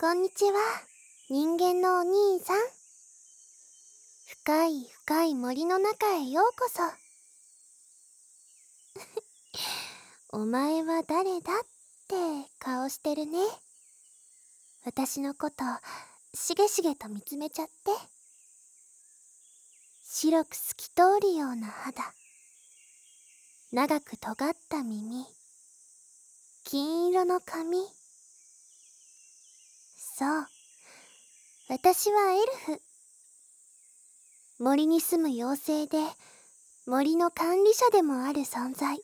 こんにちは、人間のお兄さん。深い深い森の中へようこそ。お前は誰だって顔してるね。私のことしげしげと見つめちゃって。白く透き通るような肌、長く尖った耳、金色の髪。そう、私はエルフ。森に住む妖精で、森の管理者でもある存在。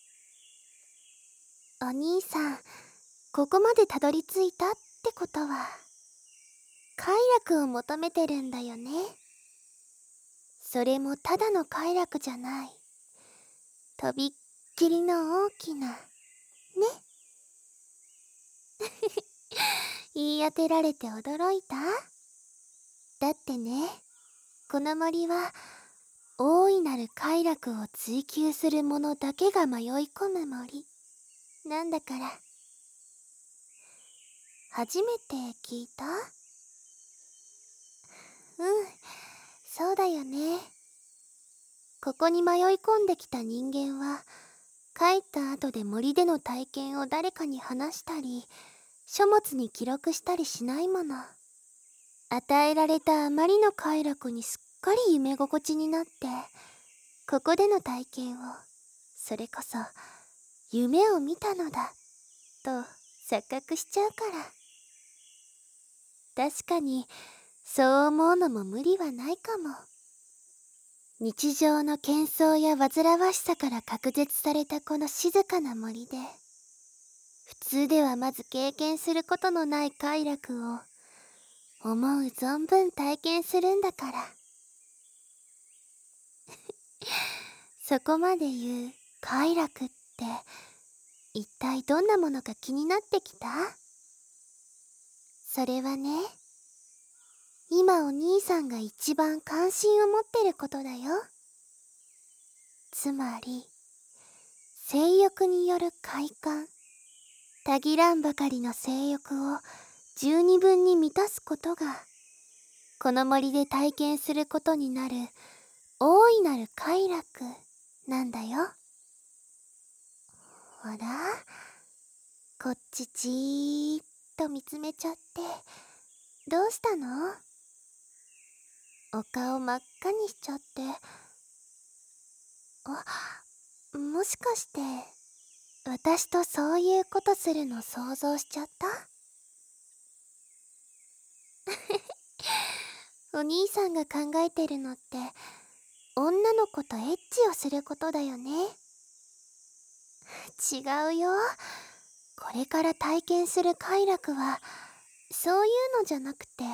お兄さん、ここまでたどり着いたってことは、快楽を求めてるんだよね。それもただの快楽じゃない。とびっきりの大きな、ね。言い当てられて驚いた？だってね、この森は、大いなる快楽を追求する者だけが迷い込む森、なんだから。初めて聞いた？そうだよね。ここに迷い込んできた人間は、帰った後で森での体験を誰かに話したり、書物に記録したりしないもの。与えられたあまりの快楽にすっかり夢心地になって、ここでの体験を、それこそ夢を見たのだと錯覚しちゃうから。確かにそう思うのも無理はないかも。日常の喧騒や煩わしさから隔絶されたこの静かな森で、普通ではまず経験することのない快楽を思う存分体験するんだから。そこまで言う快楽って一体どんなものか気になってきた？それはね、今お兄さんが一番関心を持ってることだよ。つまり、性欲による快感。たぎらんばかりの性欲を十二分に満たすことが、この森で体験することになる大いなる快楽なんだよ。ほら、こっちじーっと見つめちゃって、どうしたの？お顔真っ赤にしちゃって。もしかして、私とそういうことするの想像しちゃった？お兄さんが考えてるのって、女の子とエッチをすることだよね。違うよ。これから体験する快楽は、そういうのじゃなくて、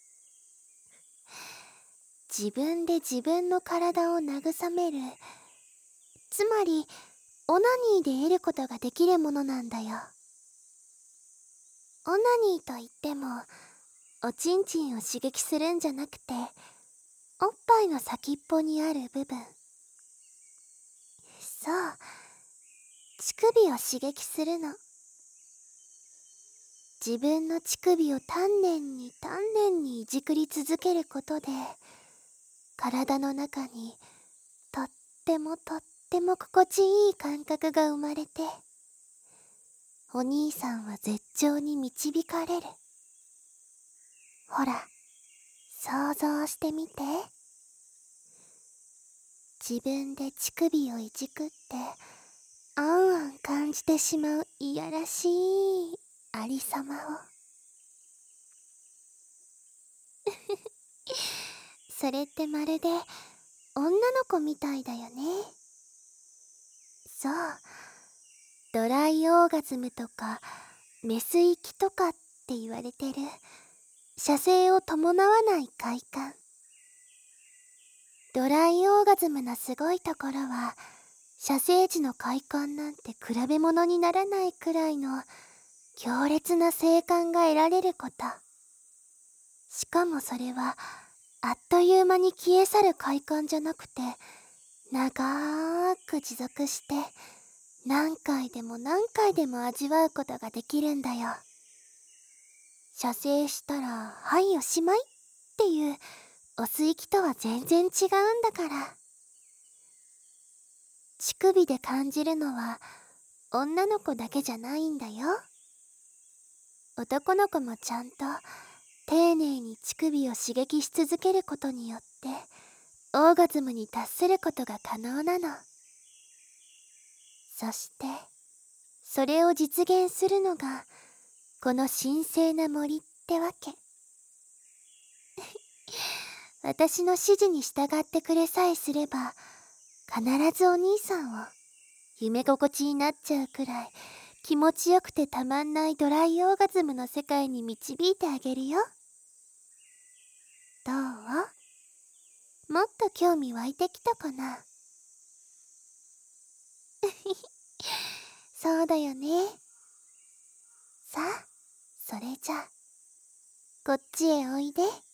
自分で自分の体を慰める、つまり、オナニーで得ることができるものなんだよ。オナニーといっても、おちんちんを刺激するんじゃなくて、おっぱいの先っぽにある部分。そう、乳首を刺激するの。自分の乳首を丹念に丹念にいじくり続けることで、体の中にとっても心地いい感覚が生まれて、お兄さんは絶頂に導かれる。ほら、想像してみて。自分で乳首をいじくって、あんあん感じてしまういやらしいありさまを。それってまるで女の子みたいだよね。そう、ドライオーガズムとかメス域とかって言われてる、射精を伴わない快感。ドライオーガズムのすごいところは、射精時の快感なんて比べ物にならないくらいの強烈な性感が得られること。しかもそれはあっという間に消え去る快感じゃなくて、長く持続して何回でも何回でも味わうことができるんだよ。 射精したらはいおしまいっていうお水気とは全然違うんだから。乳首で感じるのは女の子だけじゃないんだよ。男の子もちゃんと丁寧に乳首を刺激し続けることによってオーガズムに達することが可能なの。そしてそれを実現するのがこの神聖な森ってわけ。私の指示に従ってくれさえすれば必ずお兄さんを夢心地になっちゃうくらい気持ちよくてたまんないドライオーガズムの世界に導いてあげるよ。どう？もっと興味湧いてきたかな？そうだよね。さあ、それじゃこっちへおいで。